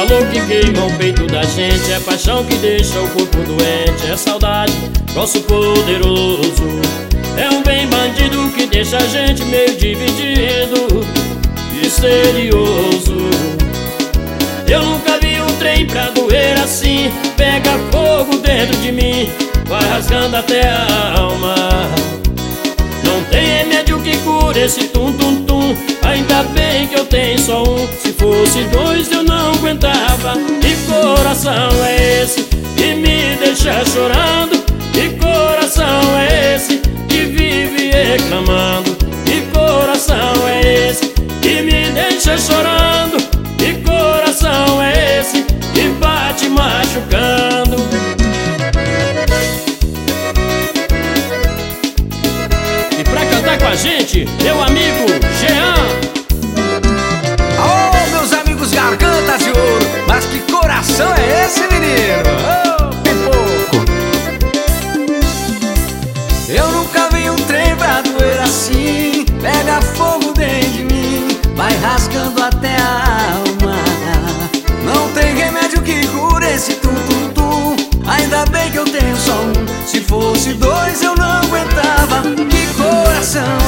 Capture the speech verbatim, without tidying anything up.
calor que queima o peito da gente, é paixão que deixa o corpo doente, é saudade, troço poderoso. É um bem bandido que deixa a gente meio dividido, misterioso. Eu nunca vi um trem pra doer assim, pega fogo dentro de mim, vai rasgando até a alma. Não tem remédio que cure esse tum-tum-tum, ainda bem que eu tenho só um. Se fosse dois eu não aguentava. Que coração é esse que me deixa chorando? Que coração é esse que vive reclamando? Que coração é esse que me deixa chorando? Que coração é esse que bate machucando? E pra cantar com a gente, meu amigo Jean. Alô, meus amigos gargantas de ouro, mas que coração é esse, menino? Ô, pipoco! Eu nunca vi um trem pra doer assim, pega fogo dentro de mim, vai rasgando até a alma. Não tem remédio que cure esse tum-tum-tum, ainda bem que eu tenho só um. Se fosse dois eu não aguentava. Que coração